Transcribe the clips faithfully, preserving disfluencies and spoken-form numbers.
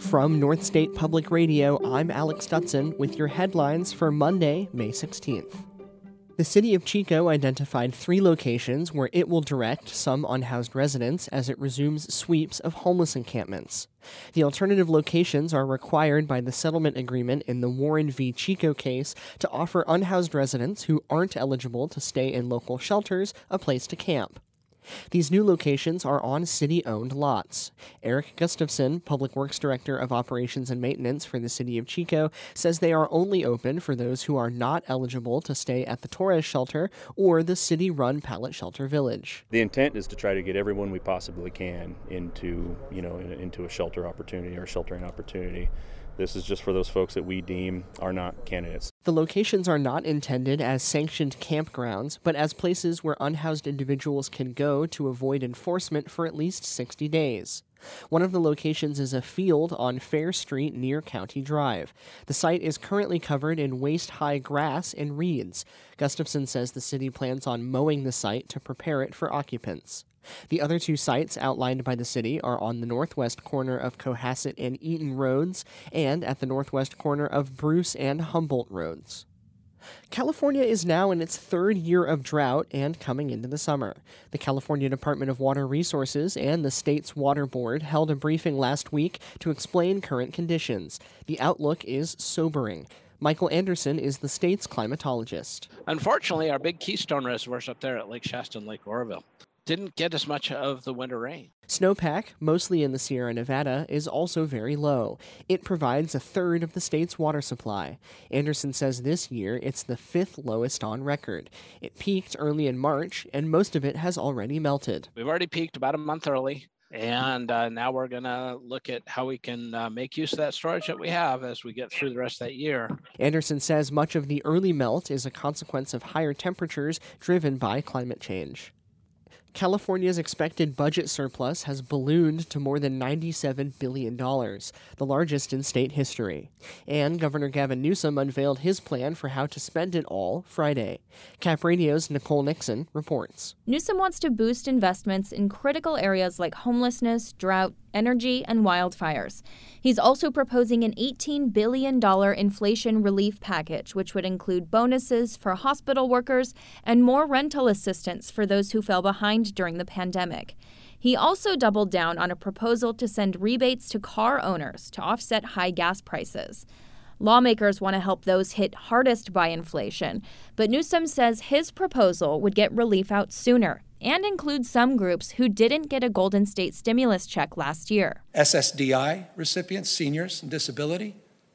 From North State Public Radio, I'm Alex Dutson with your headlines for Monday, May sixteenth. The city of Chico identified three locations where it will direct some unhoused residents as it resumes sweeps of homeless encampments. The alternative locations are required by the settlement agreement in the Warren v. Chico case to offer unhoused residents who aren't eligible to stay in local shelters a place to camp. These new locations are on city-owned lots. Eric Gustafson, Public Works Director of Operations and Maintenance for the City of Chico, says they are only open for those who are not eligible to stay at the Torres Shelter or the city-run Pallet Shelter Village. The intent is to try to get everyone we possibly can into, you know, into a shelter opportunity or sheltering opportunity. This is just for those folks that we deem are not candidates. The locations are not intended as sanctioned campgrounds, but as places where unhoused individuals can go to avoid enforcement for at least sixty days. One of the locations is a field on Fair Street near County Drive. The site is currently covered in waist-high grass and reeds. Gustafson says the city plans on mowing the site to prepare it for occupants. The other two sites outlined by the city are on the northwest corner of Cohasset and Eaton Roads and at the northwest corner of Bruce and Humboldt Roads. California is now in its third year of drought and coming into the summer. The California Department of Water Resources and the state's water board held a briefing last week to explain current conditions. The outlook is sobering. Michael Anderson is the state's climatologist. Unfortunately, our big Keystone reservoirs up there at Lake Shasta and Lake Oroville didn't get as much of the winter rain. Snowpack, mostly in the Sierra Nevada, is also very low. It provides a third of the state's water supply. Anderson says this year it's the fifth lowest on record. It peaked early in March, and most of it has already melted. We've already peaked about a month early, and uh, now we're going to look at how we can uh, make use of that storage that we have as we get through the rest of that year. Anderson says much of the early melt is a consequence of higher temperatures driven by climate change. California's expected budget surplus has ballooned to more than ninety-seven billion dollars, the largest in state history. And Governor Gavin Newsom unveiled his plan for how to spend it all Friday. Cap Radio's Nicole Nixon reports. Newsom wants to boost investments in critical areas like homelessness, drought, energy, and wildfires. He's also proposing an eighteen billion dollars inflation relief package, which would include bonuses for hospital workers and more rental assistance for those who fell behind during the pandemic. He also doubled down on a proposal to send rebates to car owners to offset high gas prices. Lawmakers want to help those hit hardest by inflation, but Newsom says his proposal would get relief out sooner and include some groups who didn't get a Golden State stimulus check last year. S S D I recipients, seniors and disability,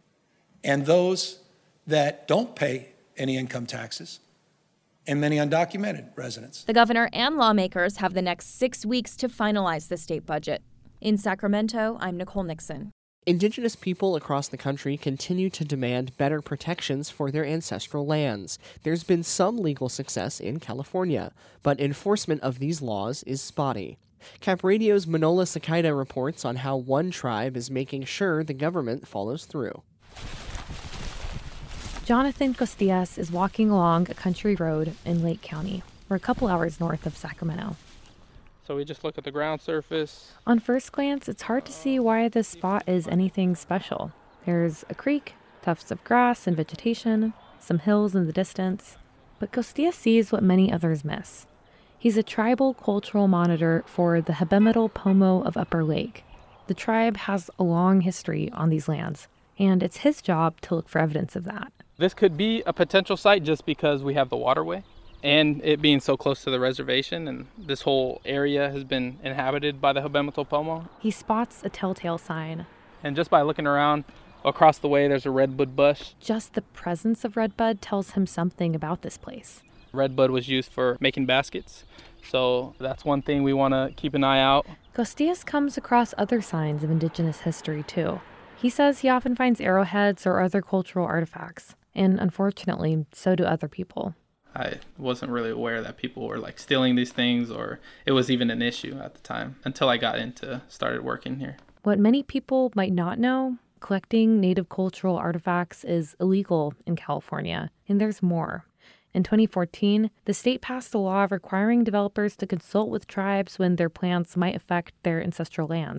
and those that don't pay any income taxes, and many undocumented residents. The governor and lawmakers have the next six weeks to finalize the state budget. In Sacramento, I'm Nicole Nixon. Indigenous people across the country continue to demand better protections for their ancestral lands. There's been some legal success in California, but enforcement of these laws is spotty. Cap Radio's Manola Sakita reports on how one tribe is making sure the government follows through. Jonathan Costillas is walking along a country road in Lake County. We're a couple hours north of Sacramento. So we just look at the ground surface. On first glance, it's hard to see why this spot is anything special. There's a creek, tufts of grass and vegetation, some hills in the distance. But Costillas sees what many others miss. He's a tribal cultural monitor for the Hebemetal Pomo of Upper Lake. The tribe has a long history on these lands, and it's his job to look for evidence of that. This could be a potential site just because we have the waterway and it being so close to the reservation, and this whole area has been inhabited by the Hebemetal Pomo. He spots a telltale sign. And just by looking around, across the way there's a redbud bush. Just the presence of redbud tells him something about this place. Redbud was used for making baskets, so that's one thing we want to keep an eye out. Costillas comes across other signs of indigenous history too. He says he often finds arrowheads or other cultural artifacts, and unfortunately, so do other people. I wasn't really aware that people were like stealing these things, or it was even an issue at the time until I got into, started working here. What many people might not know, collecting native cultural artifacts is illegal in California, and there's more. In twenty fourteen, the state passed a law requiring developers to consult with tribes when their plans might affect their ancestral lands.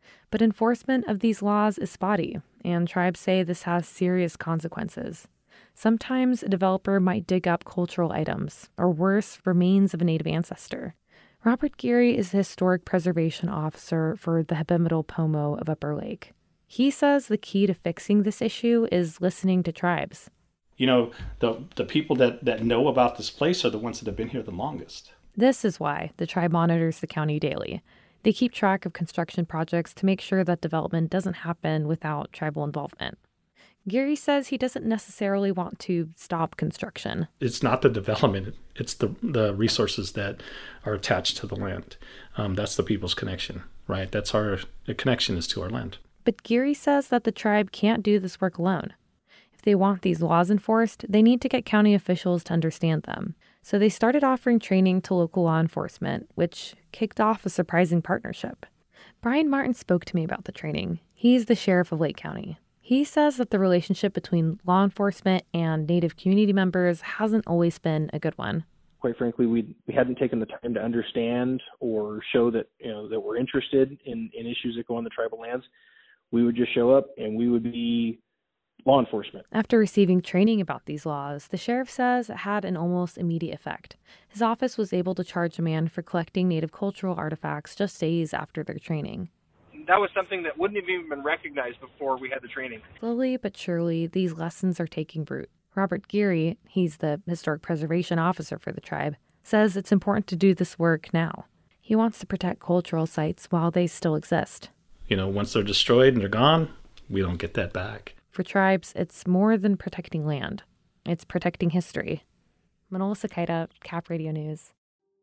But enforcement of these laws is spotty, and tribes say this has serious consequences. Sometimes a developer might dig up cultural items, or worse, remains of a Native ancestor. Robert Geary is the Historic Preservation Officer for the Hobemito Pomo of Upper Lake. He says the key to fixing this issue is listening to tribes. You know, the the people that, that know about this place are the ones that have been here the longest. This is why the tribe monitors the county daily. They keep track of construction projects to make sure that development doesn't happen without tribal involvement. Geary says he doesn't necessarily want to stop construction. It's not the development, it's the, the resources that are attached to the land. Um, that's the people's connection, right? That's our the connection is to our land. But Geary says that the tribe can't do this work alone. If they want these laws enforced, they need to get county officials to understand them. So they started offering training to local law enforcement, which kicked off a surprising partnership. Brian Martin spoke to me about the training. He's the sheriff of Lake County. He says that the relationship between law enforcement and Native community members hasn't always been a good one. Quite frankly, we we hadn't taken the time to understand or show that you know that we're interested in, in issues that go on the tribal lands. We would just show up and we would be law enforcement. After receiving training about these laws, the sheriff says it had an almost immediate effect. His office was able to charge a man for collecting Native cultural artifacts just days after their training. That was something that wouldn't have even been recognized before we had the training. Slowly but surely, these lessons are taking root. Robert Geary, he's the Historic Preservation Officer for the tribe, says it's important to do this work now. He wants to protect cultural sites while they still exist. You know, once they're destroyed and they're gone, we don't get that back. For tribes, it's more than protecting land. It's protecting history. Manola Sakaita, Cap Radio News.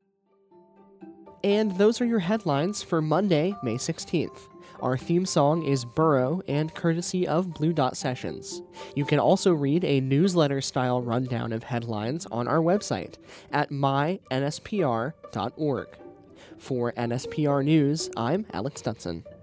And those are your headlines for Monday, May sixteenth. Our theme song is Burrow and courtesy of Blue Dot Sessions. You can also read a newsletter-style rundown of headlines on our website at my n s p r dot org. For N S P R News, I'm Alex Dutson.